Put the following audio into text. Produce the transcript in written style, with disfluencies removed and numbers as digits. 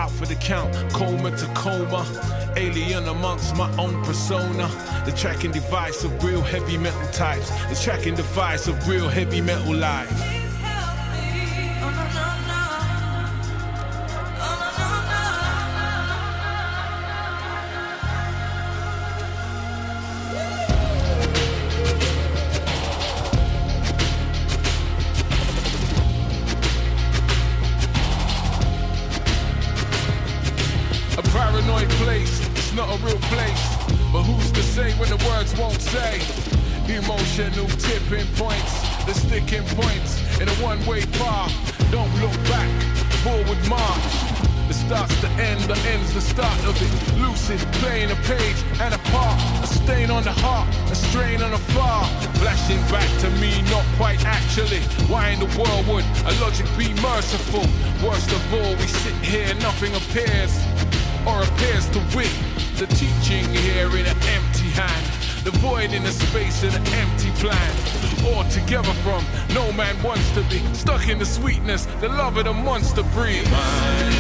out for the count, coma to coma. Alien amongst my own persona. The tracking device of real heavy metal types. The tracking device of real heavy metal life. Not a real place, but who's to say when the words won't say? Emotional tipping points, the sticking points in a one-way path. Don't look back, forward march. The start's the end, the end's the start of it. Lucid, playing a page and a part. A stain on the heart, a strain on the far. Flashing back to me, not quite actually. Why in the world would a logic be merciful? Worst of all, we sit here, nothing appears or appears to win. The teaching here in an empty hand, the void in the space in an empty plan. All together from no man wants to be stuck in the sweetness, the love of the monster breed.